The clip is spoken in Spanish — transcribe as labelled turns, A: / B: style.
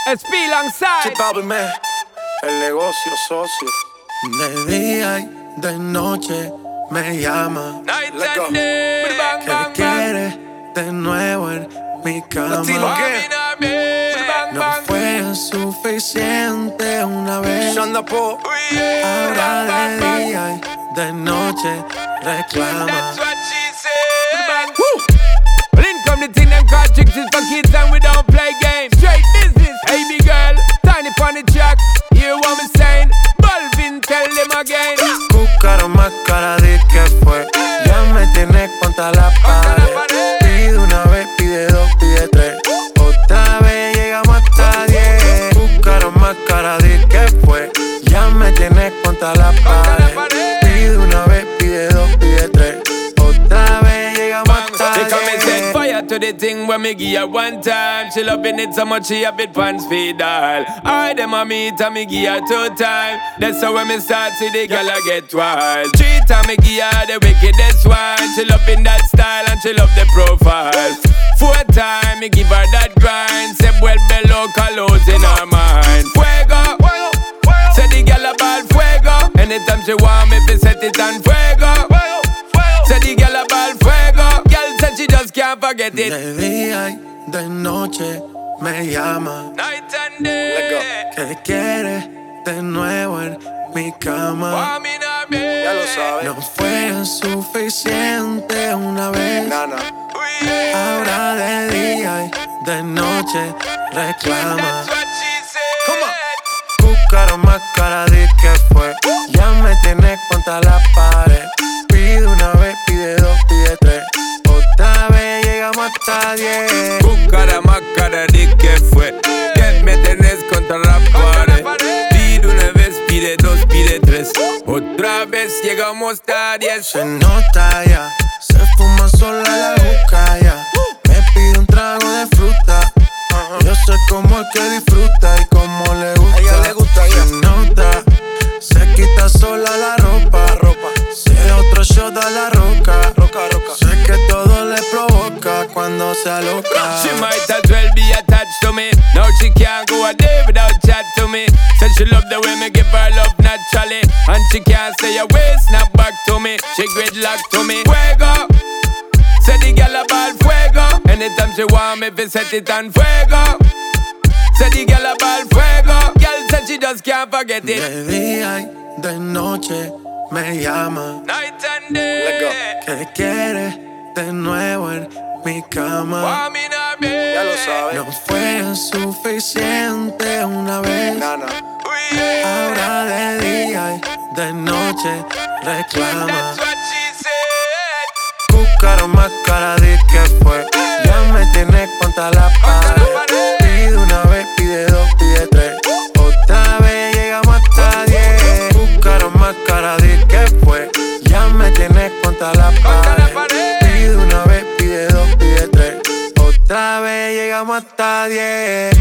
A: SP alongside
B: Chipábeme, el negocio socio.
C: De día y de noche me llama.
A: Night
B: Let's go.
A: and day. Bang,
C: Que
A: bang, bang.
C: quiere de nuevo en mi
B: Latino,
C: cama.
B: ¿qué?
A: Bang,
C: No
A: bang.
C: fue suficiente una vez.
B: Shanda Po.
C: Ahora de día y de noche reclama.
A: That's what she said. Bang. Well, in come the thing them call tricks is for kids and we don't play games. Straight business, hey big girl, tiny funny track. Hear what me saying? Balvin, tell them again.
C: Buscaron más cara de que fue. Ya me tienes contra la pared. Pide una vez, pide dos, pide tres. Otra vez llegamos hasta 10. Buscaron más cara de que fue. Ya me tienes contra la pared. Pide una vez, pide dos, pide tres. Otra vez llegamos hasta
A: They come and set
C: 10.
A: fire to the thing when me give her one time. She loving it so much she have it pants feed all. I them a meet and me give her 2 times. That's how when me start see the girl I get wild. 3 times me give her the wickedest one. She loving that style and she love the profile. 4 times me give her that grind. Say well below colors in her mind. Fuego, say the girl a ball fuego. Anytime she want me fi set it on fuego. Say the girl a ball fuego. Girl said she just can't forget it.
C: De día y de noche me llama.
A: Night and day.
C: Que quiere de nuevo en mi cama.
A: Want me now, babe.
B: Ya lo sabes.
C: No fue suficiente una vez.
B: Nana.
C: Ahora de día y de noche reclama.
A: That's what she said.
B: Come on.
C: Buscaron más cara de que fue. Ya me tienes contra la pared. Pide una vez, pide dos, pide tres. Otra vez llegamos hasta 10.
A: Buscara más cara de que fue. Que me tenés contra la pared. Pide una vez, pide dos, pide tres. Otra vez llegamos a 10.
C: Se nota ya, se fuma sola la juca ya. Me pide un trago de fruta. Yo sé cómo es que disfruta y cómo le gusta.
B: A ella le gusta ya.
C: Se nota, se quita sola la ropa. Se otro shot a la roca.
B: Roca.
C: Sé que todo le provoca cuando se aloca.
A: She might as well be attached to me. Now she can't go a day without chat to me. Said she love the way me give her love naturally. And she can't stay away, snap back to me. She gridlock to me. Fuego. Say the girl a ball fuego. Anytime she want me, fi set it on fuego. Say the girl a ball fuego. Girl said she just can't forget it.
C: De día y de noche me llama.
A: Night and day.
B: Let's go.
C: Que quiere de nuevo en mi cama.
A: Want me now, babe.
B: Ya lo sabes.
C: No fue suficiente una vez.
B: Nana.
C: Ahora de día y de noche reclama.
A: That's what she said.
C: Buscaron más cara de que fue. Ya me tienes contra la pared. Pide una vez, pide dos, pide tres. Otra vez llegamos hasta 10. Buscaron más cara de que fue. Ya me tienes contra la pared. Pide una vez, pide dos, pide tres. Otra vez llegamos hasta 10.